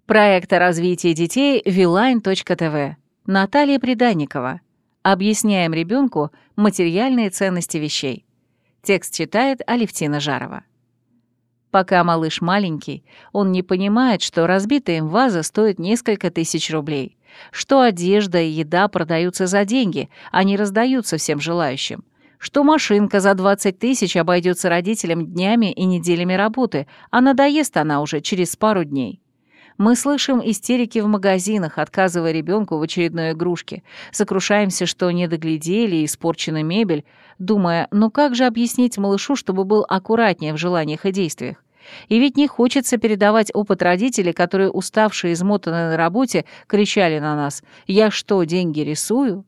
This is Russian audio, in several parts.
Проект о развитии детей Viline.tv. Наталья Приданникова. Объясняем ребенку материальные ценности вещей. Текст читает Алевтина Жарова. Пока малыш маленький, он не понимает, что разбитая им ваза стоит несколько тысяч рублей, что одежда и еда продаются за деньги, а не раздаются всем желающим, что машинка за 20 тысяч обойдется родителям днями и неделями работы, а надоест она уже через пару дней. Мы слышим истерики в магазинах, отказывая ребенку в очередной игрушке, сокрушаемся, что не доглядели и испорчена мебель, думая, ну как же объяснить малышу, чтобы был аккуратнее в желаниях и действиях? И ведь не хочется передавать опыт родителей, которые, уставшие и измотанные на работе, кричали на нас: «Я что, деньги рисую?»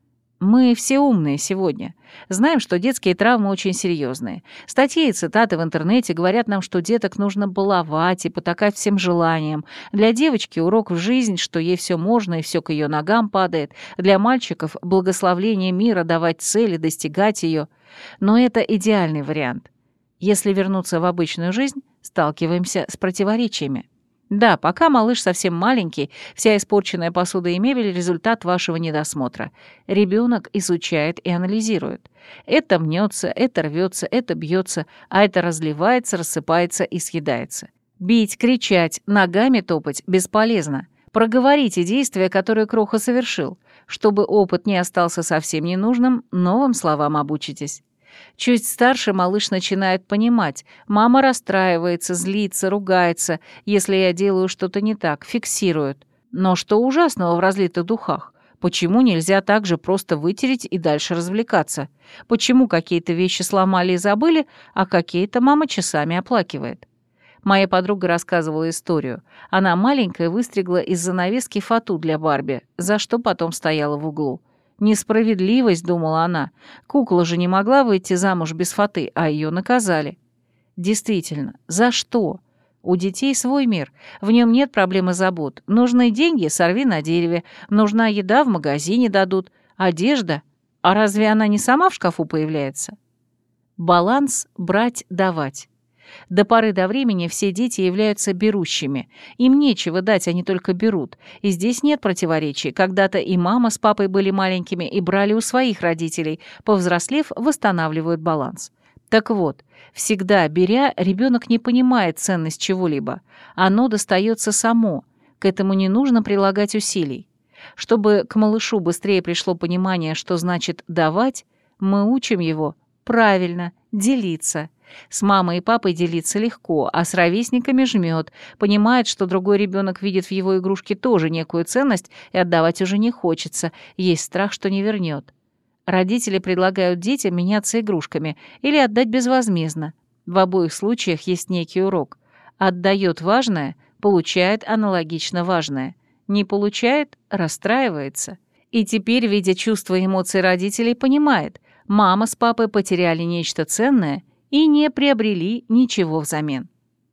Мы все умные сегодня. Знаем, что детские травмы очень серьезные. Статьи и цитаты в интернете говорят нам, что деток нужно баловать и потакать всем желаниям. Для девочки урок в жизнь, что ей все можно и все к ее ногам падает. Для мальчиков благословление мира, давать цели, достигать ее. Но это идеальный вариант. Если вернуться в обычную жизнь, сталкиваемся с противоречиями. Да, пока малыш совсем маленький, вся испорченная посуда и мебель — результат вашего недосмотра. Ребенок изучает и анализирует. Это мнется, это рвется, это бьется, а это разливается, рассыпается и съедается. Бить, кричать, ногами топать бесполезно. Проговорите действия, которые Кроха совершил. Чтобы опыт не остался совсем ненужным, новым словам обучитесь. Чуть старше малыш начинает понимать. Мама расстраивается, злится, ругается, если я делаю что-то не так, фиксирует. Но что ужасного в разлитых духах? Почему нельзя так же просто вытереть и дальше развлекаться? Почему какие-то вещи сломали и забыли, а какие-то мама часами оплакивает? Моя подруга рассказывала историю. Она маленькая выстригла из занавески фату для Барби, за что потом стояла в углу. Несправедливость, думала она. Кукла же не могла выйти замуж без фаты, а ее наказали. Действительно, за что? У детей свой мир, в нем нет проблем и забот. Нужны деньги — сорви на дереве. Нужна еда — в магазине дадут. Одежда? А разве она не сама в шкафу появляется? Баланс брать-давать. До поры до времени все дети являются берущими. Им нечего дать, они только берут. И здесь нет противоречий. Когда-то и мама с папой были маленькими и брали у своих родителей. Повзрослев, восстанавливают баланс. Так вот, всегда беря, ребенок не понимает ценность чего-либо. Оно достается само. К этому не нужно прилагать усилий. Чтобы к малышу быстрее пришло понимание, что значит «давать», мы учим его правильно делиться. С мамой и папой делиться легко, а с ровесниками жмет, понимает, что другой ребенок видит в его игрушке тоже некую ценность и отдавать уже не хочется, есть страх, что не вернет. Родители предлагают детям меняться игрушками или отдать безвозмездно. В обоих случаях есть некий урок. Отдает важное, получает аналогично важное. Не получает — расстраивается. И теперь, видя чувства и эмоции родителей, понимает, мама с папой потеряли нечто ценное и не приобрели ничего взамен.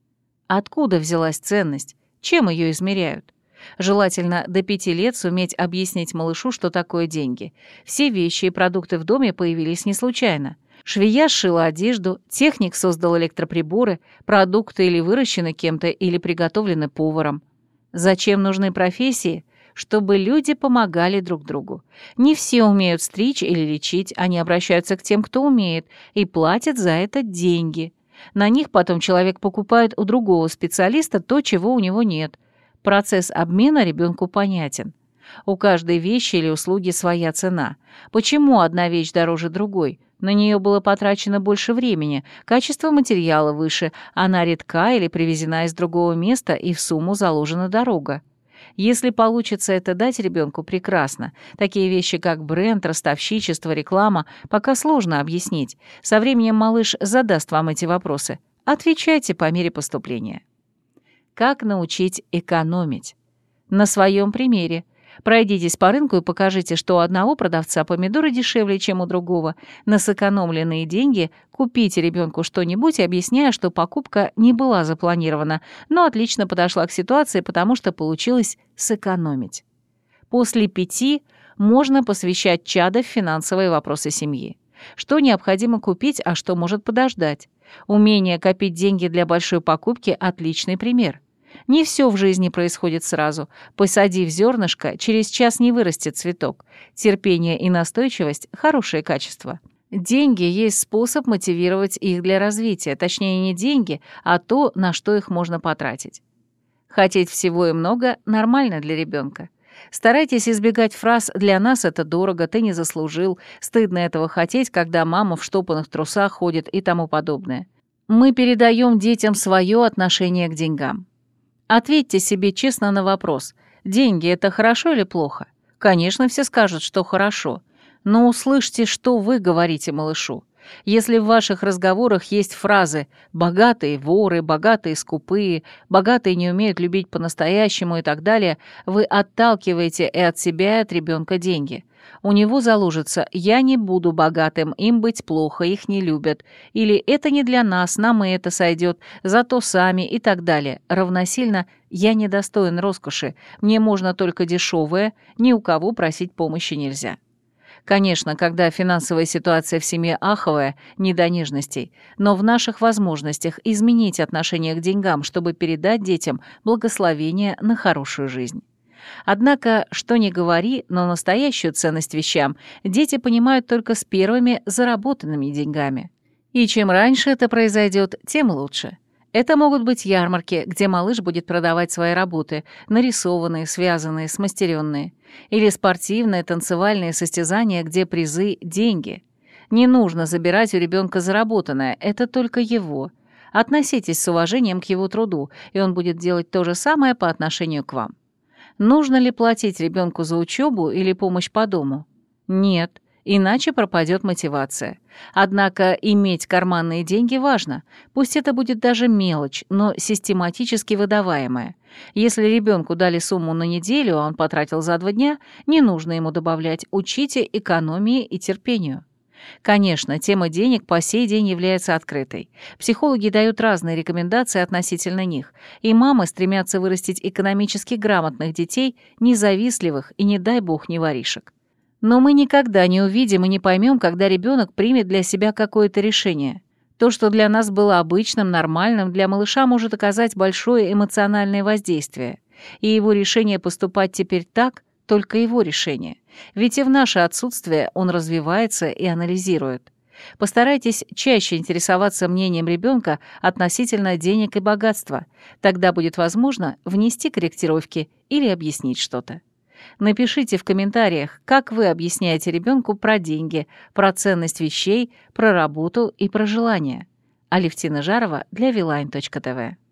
Откуда взялась ценность? Чем ее измеряют? Желательно до 5 лет суметь объяснить малышу, что такое деньги. Все вещи и продукты в доме появились не случайно. Швея сшила одежду, техник создал электроприборы, продукты или выращены кем-то, или приготовлены поваром. Зачем нужны профессии? Чтобы люди помогали друг другу. Не все умеют стричь или лечить, они обращаются к тем, кто умеет, и платят за это деньги. На них потом человек покупает у другого специалиста то, чего у него нет. Процесс обмена ребенку понятен. У каждой вещи или услуги своя цена. Почему одна вещь дороже другой? На нее было потрачено больше времени, качество материала выше, она редка или привезена из другого места, и в сумму заложена дорога. Если получится это дать ребенку, прекрасно. Такие вещи, как бренд, ростовщичество, реклама, пока сложно объяснить. Со временем малыш задаст вам эти вопросы. Отвечайте по мере поступления. Как научить экономить? На своем примере. Пройдитесь по рынку и покажите, что у одного продавца помидоры дешевле, чем у другого. На сэкономленные деньги купите ребенку что-нибудь, объясняя, что покупка не была запланирована, но отлично подошла к ситуации, потому что получилось сэкономить. После 5 можно посвящать чадо в финансовые вопросы семьи. Что необходимо купить, а что может подождать. Умение копить деньги для большой покупки – отличный пример. Не все в жизни происходит сразу. Посадив зернышко, через час не вырастет цветок. Терпение и настойчивость – хорошие качества. Деньги есть способ мотивировать их для развития, точнее не деньги, а то, на что их можно потратить. Хотеть всего и много нормально для ребенка. Старайтесь избегать фраз «для нас это дорого», «ты не заслужил», «стыдно этого хотеть, когда мама в штопанных трусах ходит» и тому подобное. Мы передаем детям свое отношение к деньгам. Ответьте себе честно на вопрос: деньги — это хорошо или плохо? Конечно, все скажут, что хорошо. Но услышьте, что вы говорите малышу. Если в ваших разговорах есть фразы «богатые воры», «богатые скупые», «богатые не умеют любить по-настоящему» и так далее, вы отталкиваете и от себя, и от ребенка деньги. У него заложится «я не буду богатым, им быть плохо, их не любят», или «это не для нас, нам и это сойдет, зато сами» и так далее. Равносильно «я недостоин роскоши, мне можно только дешевое, ни у кого просить помощи нельзя». Конечно, когда финансовая ситуация в семье аховая, не до нежностей, но в наших возможностях изменить отношение к деньгам, чтобы передать детям благословение на хорошую жизнь. Однако, что ни говори, но настоящую ценность вещам дети понимают только с первыми заработанными деньгами. И чем раньше это произойдет, тем лучше. Это могут быть ярмарки, где малыш будет продавать свои работы, нарисованные, связанные, смастеренные. Или спортивные, танцевальные состязания, где призы – деньги. Не нужно забирать у ребенка заработанное, это только его. Относитесь с уважением к его труду, и он будет делать то же самое по отношению к вам. Нужно ли платить ребенку за учебу или помощь по дому? Нет. Иначе пропадет мотивация. Однако иметь карманные деньги важно. Пусть это будет даже мелочь, но систематически выдаваемая. Если ребенку дали сумму на неделю, а он потратил за 2 дня, не нужно ему добавлять «учите экономии и терпению». Конечно, тема денег по сей день является открытой. Психологи дают разные рекомендации относительно них, и мамы стремятся вырастить экономически грамотных детей, независливых и, не дай бог, не воришек. Но мы никогда не увидим и не поймем, когда ребенок примет для себя какое-то решение. То, что для нас было обычным, нормальным, для малыша может оказать большое эмоциональное воздействие. И его решение поступать теперь так — только его решение. Ведь и в наше отсутствие он развивается и анализирует. Постарайтесь чаще интересоваться мнением ребенка относительно денег и богатства. Тогда будет возможно внести корректировки или объяснить что-то. Напишите в комментариях, как вы объясняете ребенку про деньги, про ценность вещей, про работу и про желания. Алевтина Жарова для Viline.tv